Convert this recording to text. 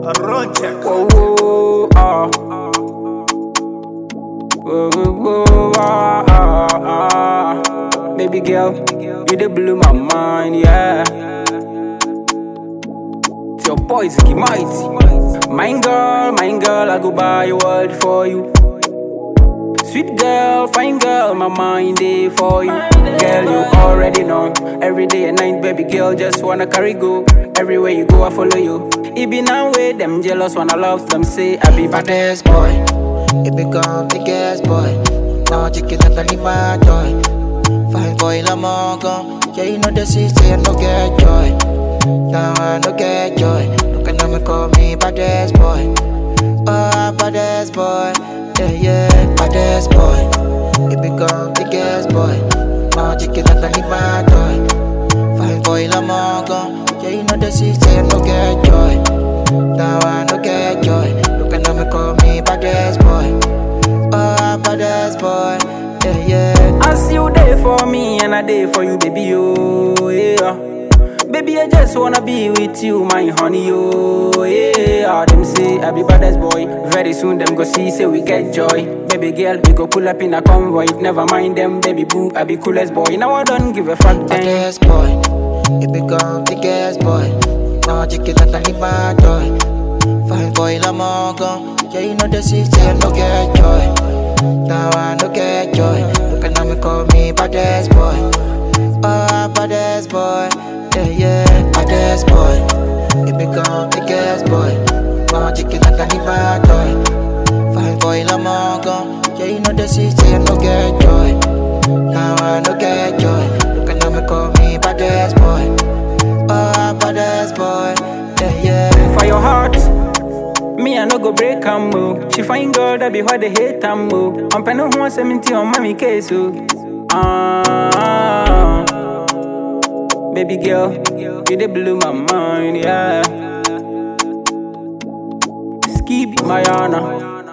Whoa, whoa, ah. Whoa, whoa, whoa, ah, ah, ah. Baby girl, you dey blow my mind, yeah. It's your boy Ziggy Mighty. Mine girl, I go buy your world for you. Sweet girl, fine girl, my mind day for you. Girl, you already know. Every day and night, baby girl, just wanna carry go. Everywhere you go, I follow you. It be now way, them jealous when I love them. Say I be baddest boy. It become the gas boy. Now chicken and the my joy. Fine boy, I'm all gone. Yeah, you know the city, I no get joy. Now I no get joy. Look at me, call me baddest boy. Oh, baddest boy. Yeah, yeah, baddest boy. It become the gas boy. Now chicken and the my joy. Fine boy, I'm all gone. Yeah, you know the city, I no get joy. Now I no get joy. Look at me, call me baddest boy. Oh, baddest boy. Yeah, yeah. I see you there for me and I there for you, baby, oh, yeah. Baby, I just wanna be with you, my honey, oh, yeah. Them say I be baddest boy. Very soon them go see, say we get joy. Baby girl, we go pull up in a convoy. Never mind them, baby boo, I be coolest boy. Now I don't give a fuck, damn. Baddest boy. It become the gas boy. Now chicken and the my joy. Fine boy, I'm all gone. Yeah, you know the city, I no get joy. Now I no get joy. Look at me, call me baddest boy. Oh, baddest boy. Yeah, yeah, baddest boy. It become the gas boy. Now chicken and the my joy. Fine boy, I'm all gone. Yeah, you know the city, I no get joy. Now I no get joy. Look at me, call me baddest boy. Oh, baddest boy. Yeah, yeah. For your heart, me I no go break am mo. She fine girl that be what they hate am mo. I'm penny 170 on mommy case oh. Baby girl, you dey blow my mind, yeah. Skip Mayana.